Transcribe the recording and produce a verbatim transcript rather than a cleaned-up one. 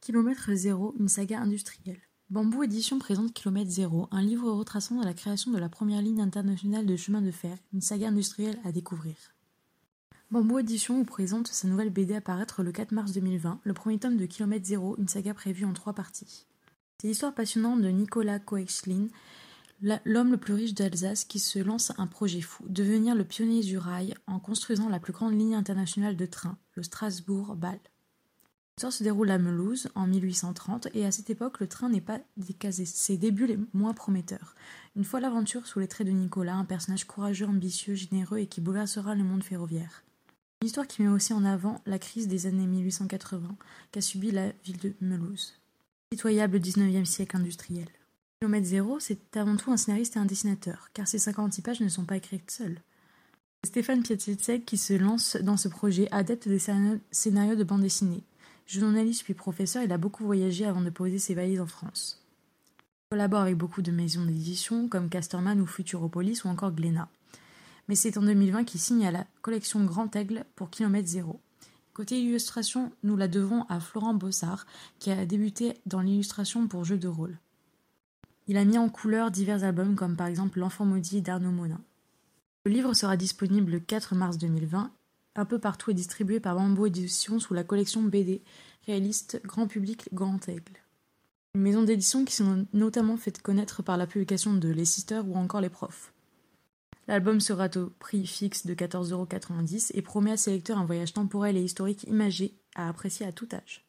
Kilomètre zéro, une saga industrielle. Bamboo Édition présente Kilomètre zéro, un livre retraçant la création de la première ligne internationale de chemin de fer, une saga industrielle à découvrir. Bamboo Édition vous présente sa nouvelle B D à paraître le quatre mars deux mille vingt, le premier tome de Kilomètre zéro, une saga prévue en trois parties. C'est l'histoire passionnante de Nicolas Koechlin, l'homme le plus riche d'Alsace qui se lance un projet fou, devenir le pionnier du rail en construisant la plus grande ligne internationale de train, le Strasbourg-Bâle. L'histoire se déroule à Mulhouse en mille huit cent trente et à cette époque le train n'est pas décasé, ses débuts les moins prometteurs. Une fois l'aventure sous les traits de Nicolas, un personnage courageux, ambitieux, généreux et qui bouleversera le monde ferroviaire. Une histoire qui met aussi en avant la crise des années mille huit cent quatre-vingts qu'a subie la ville de Mulhouse. Pitoyable dix-neuvième siècle industriel. Kilomètre zéro, c'est avant tout un scénariste et un dessinateur, car ces cinquante-six pages ne sont pas écrites seules. C'est Stéphane Piasetzek qui se lance dans ce projet, adepte des scénarios de bande dessinée. Journaliste puis professeur, il a beaucoup voyagé avant de poser ses valises en France. Il collabore avec beaucoup de maisons d'édition comme Casterman ou Futuropolis ou encore Glénat. Mais c'est en deux mille vingt qu'il signe à la collection Grand Aigle pour Kilomètre zéro. Côté illustration, nous la devons à Florent Bossard, qui a débuté dans l'illustration pour jeux de rôle. Il a mis en couleur divers albums comme par exemple L'Enfant maudit d'Arnaud Monin. Le livre sera disponible le quatre mars deux mille vingt, un peu partout et distribué par Bamboo Édition sous la collection B D réaliste Grand Public Grand Aigle. Une maison d'édition qui s'est notamment fait connaître par la publication de Les Sisters ou encore Les Profs. L'album sera au prix fixe de quatorze euros quatre-vingt-dix et promet à ses lecteurs un voyage temporel et historique imagé à apprécier à tout âge.